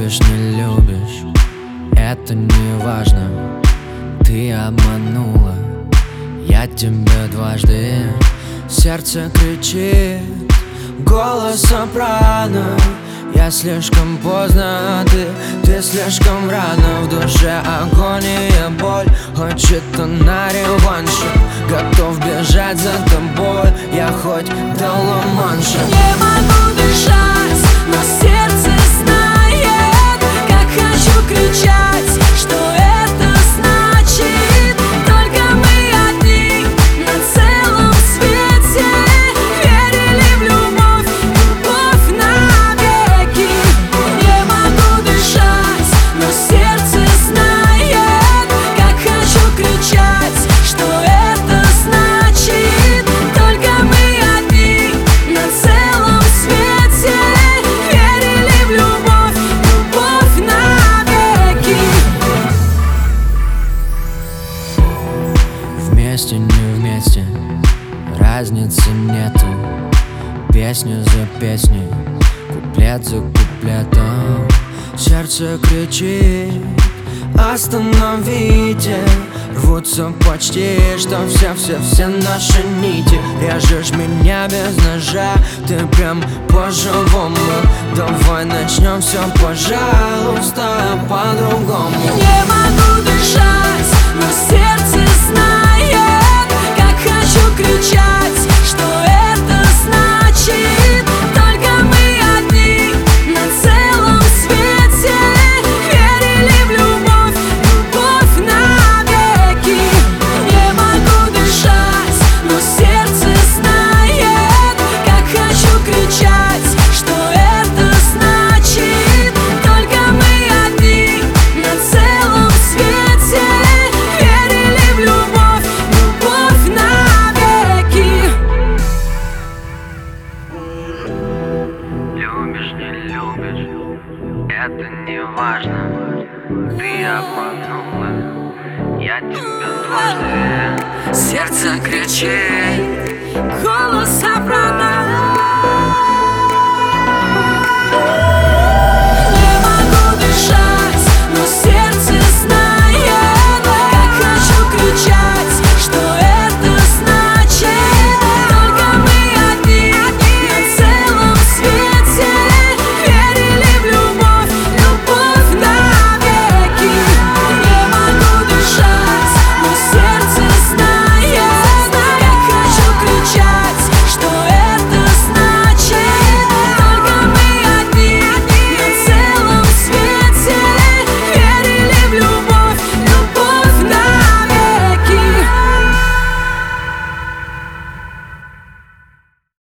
Любишь, не любишь, это не важно. Ты обманула, я тебя дважды. Сердце кричит, голос сопрано. Я слишком поздно, а ты слишком рано. В душе агония, боль, хочет она реванша. Готов бежать за тобой, я хоть до Ла-Манша. Не могу дышать, но сердце знает, как хочу кричать, что это значит. Только мы одни на целом свете, верили в любовь, любовь навеки. Не могу дышать, но сердце знает, как хочу кричать, что это значит. Только мы одни на целом свете, верили в любовь, любовь навеки. Вместе, не вместе, разницы нету. Песню за песней, куплет за куплетом. Сердце кричит, остановите. Рвутся почти, что все наши нити. Режешь меня без ножа, ты прям по-живому. Давай начнем все, пожалуйста, по-другому. Не могу дышать, но сердце знает, как хочу кричать, что это значит. Только мы одни на целом свете, верили в любовь, любовь навеки. Не могу дышать, но сердце знает, как хочу кричать, что это значит. Только мы одни на целом свете, верили в любовь, любовь навеки. Любишь, не любишь, это не важно. Ты обманула, я тебя дважды. Сердце кричит, голос